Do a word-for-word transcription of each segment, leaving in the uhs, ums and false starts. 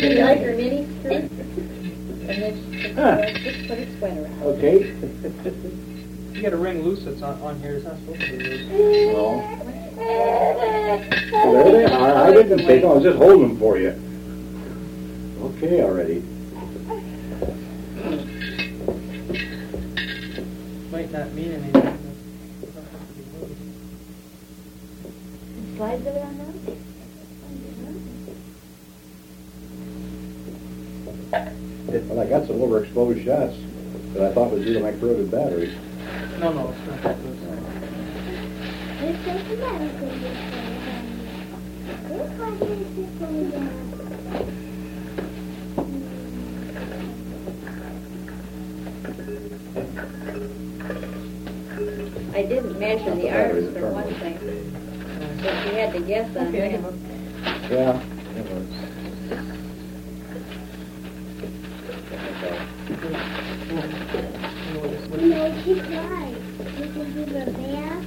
You like her mini skirt? And then just, Huh. just put her sweater on. Okay. You got a ring loose that's on, on here. It's not supposed to be loose. Well, well, there they are. I didn't take them. I was just holding them for you. Okay, already. Might not mean anything. Slides of it on those? Well, I got some overexposed shots that I thought was due to my corroded battery. No, no, it's not that loose. I didn't measure the arms for one thing. So she had to guess on Okay, I him. give up. Yeah. it was. No, she cried. You can give her a bath.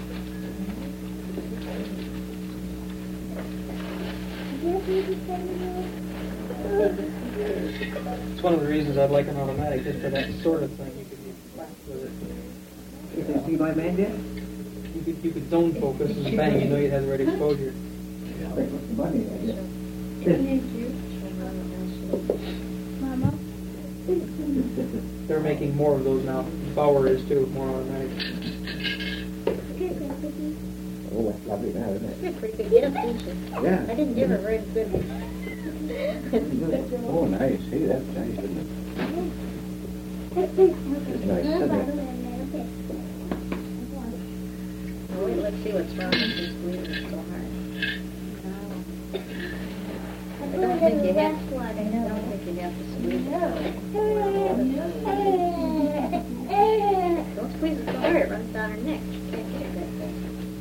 It's one of the reasons I'd like an automatic, just for that sort of thing. You could be flat with it. You can see my man there? You could, you could zone focus and bang, you know you'd have the right exposure. Money, I guess. Mama? They're making more of those now. Bauer is too, more automatic. Oh, that's lovely now, isn't it? You're pretty good guess, didn't you? Yeah. I didn't give her very good. Oh, nice. Hey, that's nice, isn't it? It's nice, isn't it? Oh, wait, let's see what's wrong with this squeezing so hard. I don't think you have to, I don't think you have to squeeze it. Don't squeeze it so hard, it runs down her neck. She can't get it that fast.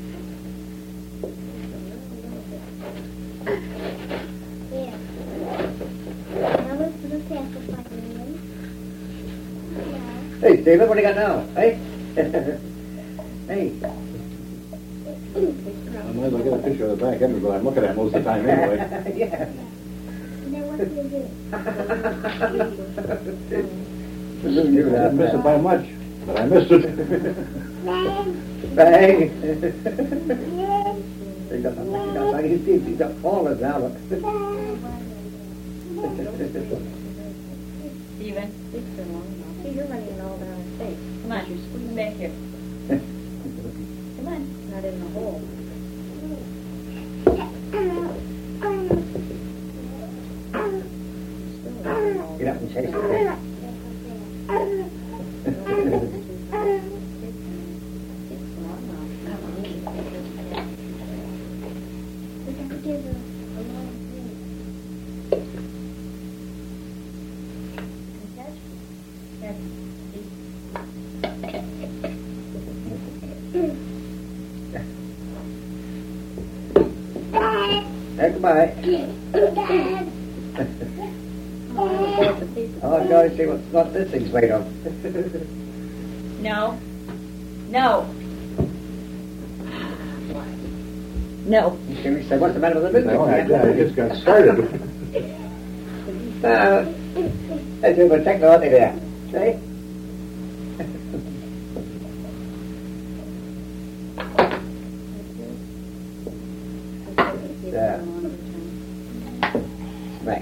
Yeah. Now let's look at the fucking Hey, Stephen, what do you got now? Hey? Hey. I might as well get a picture of the back end of it. I'm looking at it most of the time anyway. Yeah. Now what do you do? You I didn't miss it by much, but I missed it. Bang! Bang! Bang! They got something else. I can see he's got fallen now. Look. Steven, it's been long enough. See, you're running it all down her face. Come on, you're squeezing back here. Come on, not in the hole. Get up and chase it. Hey, goodbye. Oh, I'm going to see what, what this thing's made of. No. No. No. You see me say, what's the matter with the business? No, I, I just got started. Uh, let's do a technology there. See? There. Smack.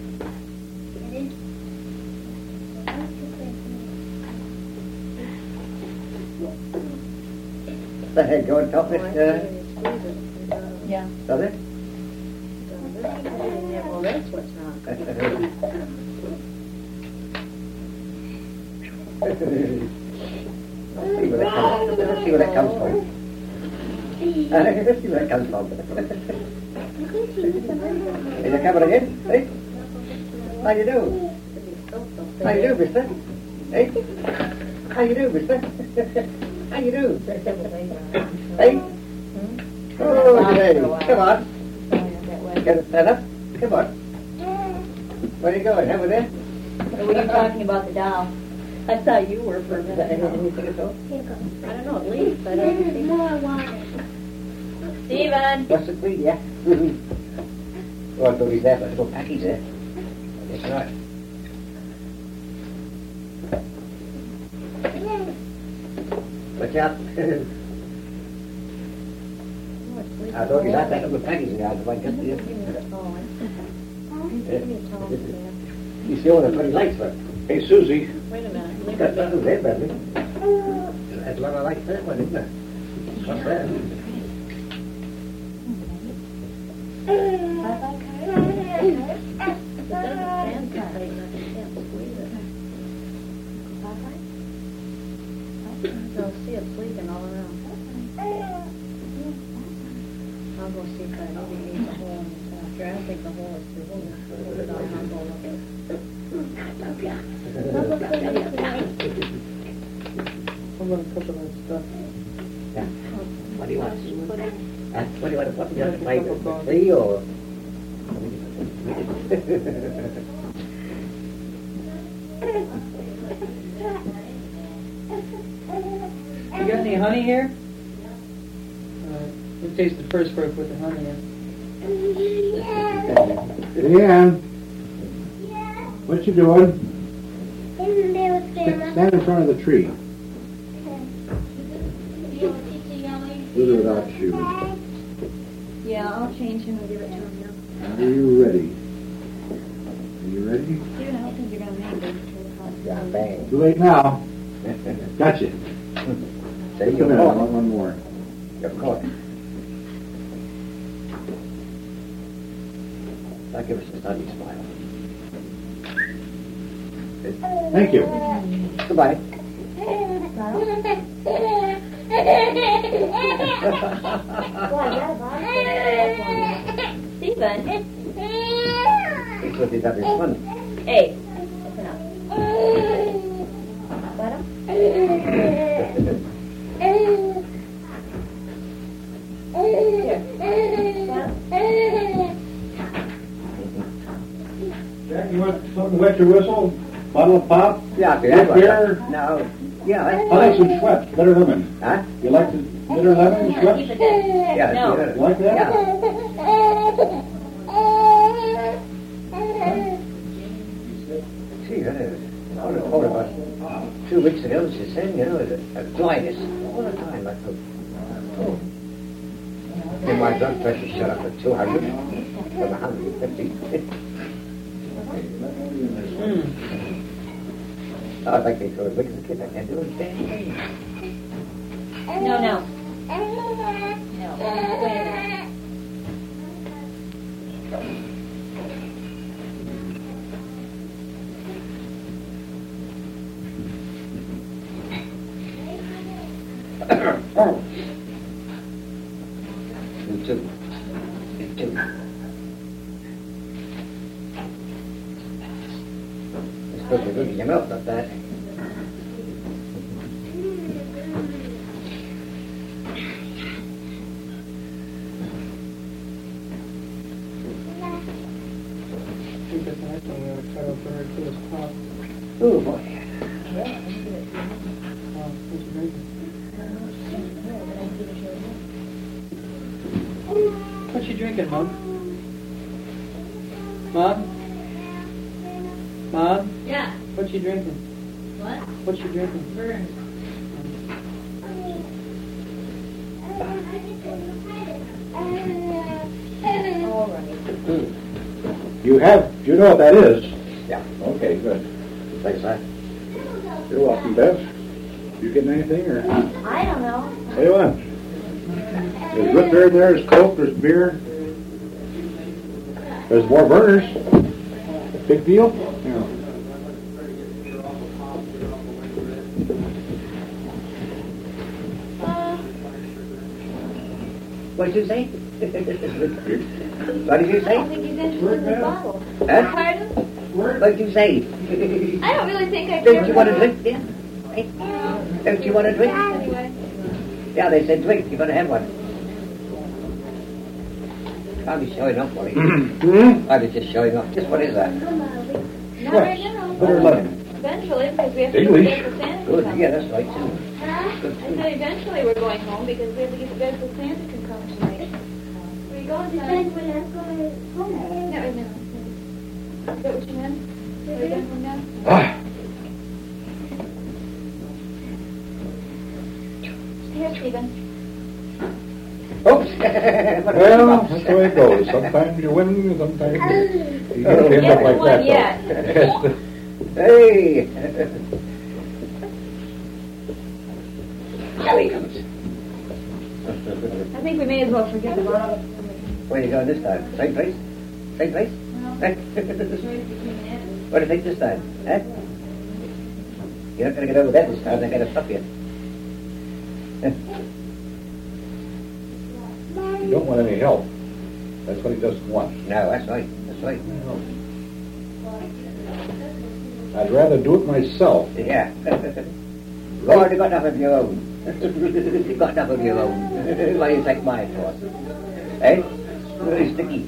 The head go and top it, uh, Yeah. does it? Well, that's what's wrong. Let's see where that comes, let's see where that comes from. Uh, let's see where that comes from. Is it coming again? Hey? How you do? How you do, mister? Hey? How you do, mister? How you do? Hey? Oh, hey. Come on. Get it set up. Come on. Where are you going? Over there? Or were you talking about the doll? I thought you were for a minute. Anything at all? I don't know, at least, but I don't think... More water. Steven! What's the queen? Yeah. Oh, I thought he's there, but a little package there. That's right. Watch out. I thought you had that little package in out if I get to you. You see all the pretty lights, but. Hey, Susie. Wait a minute. That's not there, Bradley. That's a lot of lights that one, isn't it? What's that? I'll see it sleeping all around. I'll go see if I maybe needs a hole in the after. I don't think the hole is too big. Hold it on, I'll go look at it. I'm gonna cook that stuff. Yeah. What do you want? Huh? What do you want to put in your Like a plate? cup of coffee. Tea or? You got any honey here? Uh, we'll taste it first before we put the honey in. Leanne, what you doing? Isn't there with Grandma? Stand in front of the tree. With or without shoes. Yeah, I'll change him and give it to him now. Are you ready? Are you ready? Steven, I don't think you're going to make it. Yeah, bang. Too late now. Gotcha. Say Just a your minute, I call. want one more. Your call. Now give us a study smile. Thank you. Goodbye. Steven. It's what is having fun. Hey, listen up. Let him? Jack, you want something to wet your whistle? Bottle of pop? Yeah, okay. Root beer? No. Yeah. I like some Schweppes, bitter lemon. Huh? You like the bitter lemon, Schweppes? Yeah. No. yeah. You like that? Yeah. See, that is. I would have thought about two weeks ago, she said, you know, a, a dryness all the time. I thought, oh. And my blood pressure shot up at two hundred from one hundred fifty. Mm. I think they sort of look at the kid, I can't do a damn thing. No, no. No. Wait a minute. Oh. Me too. Me too. It's supposed to be good in your mouth, not that. I think that's nice one. We ought to cut out the right to his pop. Oh, boy. Oh, what's your drinking? What you drinking, Mom? Mom? Mom? Yeah. What you drinking? What? What you drinking? Burn. All right. You have, you know what that is? Yeah. Okay, good. Thanks, sir. You're welcome, Bev. You getting anything, or? I don't know. Tell you what. There's root beer in there, there's Coke, there's beer. There's more burners. Big deal? Yeah. What did you say? What did you I say? don't think he's interested in the bottle. Huh? Pardon? What did you say? I don't really think I care. Don't you want a about drink? Yeah. Don't you want a drink? it. Anyway. Yeah, they said drink. You're going to have one. I'll be showing up for you. Hmm? I'll be just showing up. Just what is that? Not Schweppes, right now. bitter lemon. Eventually, because we have to English. get the Santa Good. to come. Yeah, that's right, too. I said eventually we're going home because we have to get to bed so Santa can come tonight. Where you going, Decide son? when I'm going home. No, no. that what you meant? Are you done from now? Ah, Here, Stephen. Oops. well, that's the way it goes. Sometimes you win, sometimes you, you get end up like that. though. Hey. Here he comes. I think we may as well forget the bottle. Where are you going this time? Same place? Same place? Eh? What do you think this time? Eh? You're not going to get over that this time. They're going to stop you. You don't want any help. That's what he doesn't want. No, that's right. That's right. I'd rather do it myself. Yeah. Lord, you got enough of your own. You got enough of your own. Why you take mine for? Eh? Very sticky.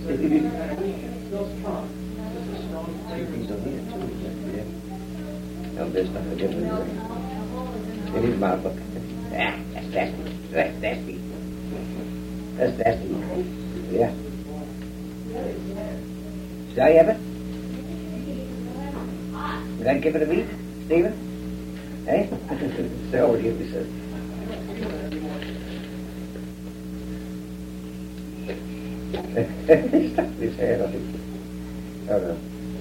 No, there's nothing different. It is my book. Ah, that's nasty. That's nasty. That's nasty. Yeah. Should I have it? Would I give it a me, Stephen? Eh? So what do you say? Stuck his head on it. Oh no.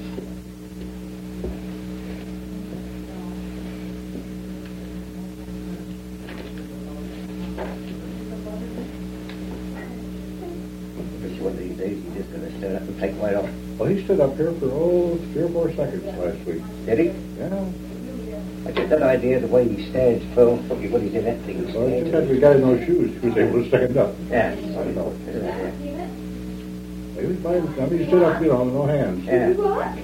One of these days he's just going to stand up and take right off. Well, he stood up here for, oh, three or four seconds last week. Did he? Yeah. I get that idea the way he stands, Phil, when he's in that thing. Well, he just had the guy in no shoes. He was able to stand up. Yeah. I know. He was fine. I mean, he stood up, you know, no hands. Yeah.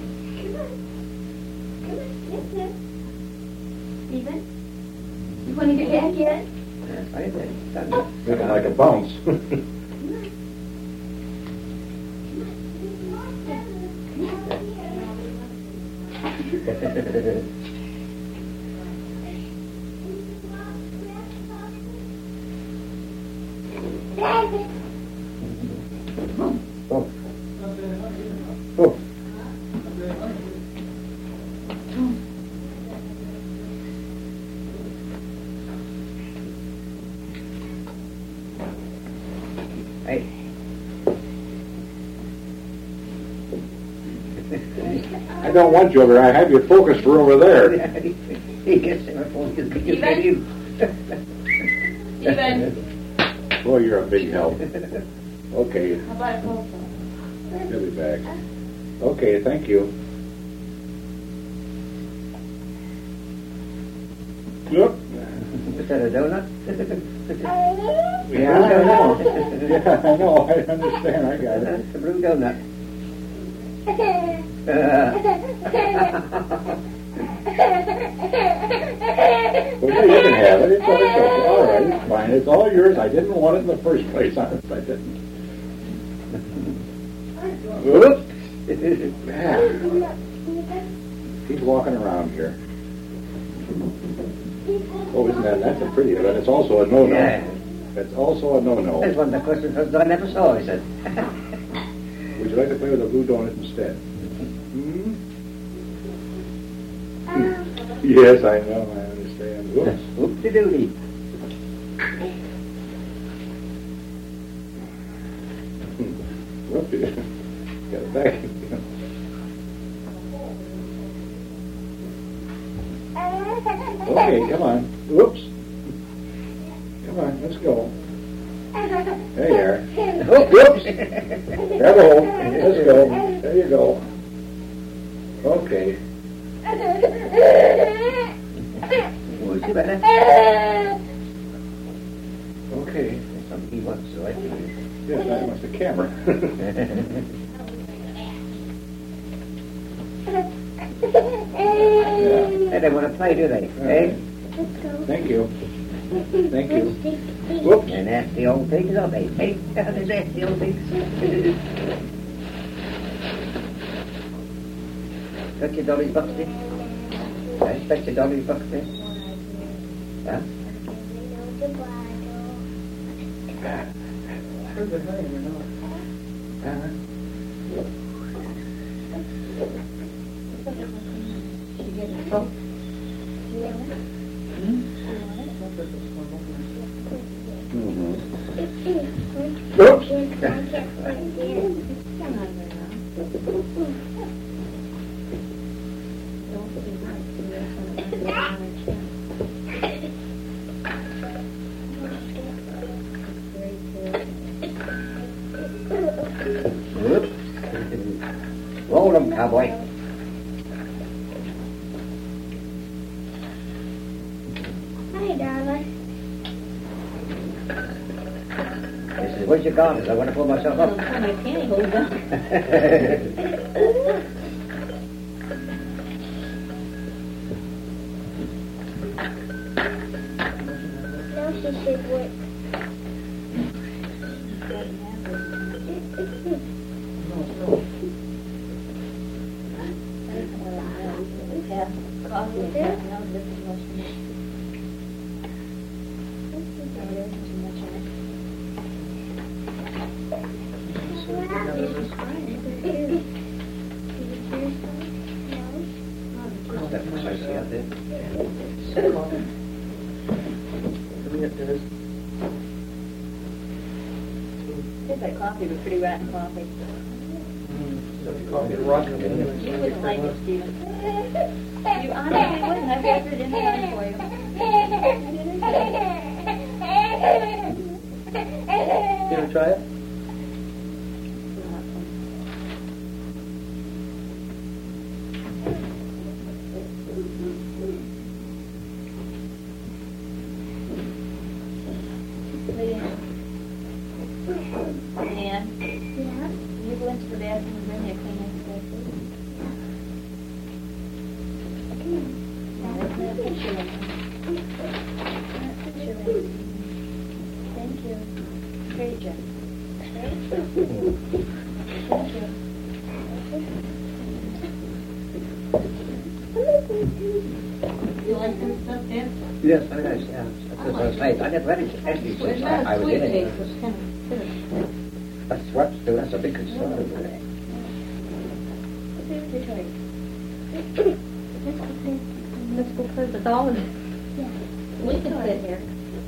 Stephen? You want to get back yet? Yeah, I did. Making like a bounce. Oh. Oh. Hey. I don't want you over there. I have your focus for over there. He gets him a focus. You get him. Stephen? Boy, you're a big help. Okay, How about a cold phone? he'll be back. Okay, thank you. Yep. Is that a donut? Yeah, I know. Yeah, I know. I understand. I got it. It's a blue donut. Well, yeah, you can have it. It's all, it's all right. It's fine. It's all yours. I didn't want it in the first place. Honest, I didn't. Whoops. Yeah. He's walking around here. Oh, isn't that? That's a pretty one. It's also a no-no. Yeah. It's also a no-no. There's one of the questions I never saw, he said. Would you like to play with a blue donut instead? Hmm? Yes, I know. I understand. Whoops. Whoop-de-doody. Whoopsie. Got it back. Okay, come on. Whoops. Come on, let's go. There you are. Whoops. Grab a hold. Let's go. There you go. Okay. Was you better? Okay. Something he wants, so I think. Yes, that was the camera. They don't want to play, do they? Eh? Thank you. Thank you. Whoops. They're nasty old things, aren't they? Eh? They're nasty old things. Got your dolly's box there? Eh? Got your dolly's box there? Huh? Heard the honey or not? Uh-huh. She gets a boat. Mm-hmm. Oops. Whoops. Roll them, cowboy. Hi, darling. He says, where's your glasses? I want to pull myself up. My pantyhose on. Now she should work. Yeah, coffee and that. No, this is much too much. No, there isn't too much in it. That's precisely out there. Tastes like coffee, but pretty rotten coffee. Coffee rotten. You wouldn't like it, Stephen. You honestly wouldn't. I've got it in the oven for you. You want to try it? Leanne, Yeah? you go into the bathroom and bring me a Kleenex there, please. That's a picture of him. That's a picture of him. Thank you. Great job. Thank you. You like this stuff, Dan? Yes, very nice, yeah. That's what I was saying. I never had it actually since I, I was in it. That's what's doing, that's a big concern. Let's see what you're trying. Let's go play with all of it. We can sit here.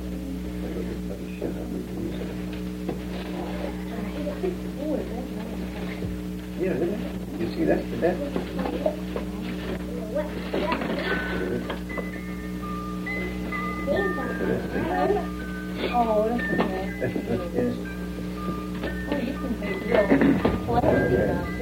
Yeah, isn't it? You see that? The bed? Oh, that's okay. Yes. Oh, you can make real plastic.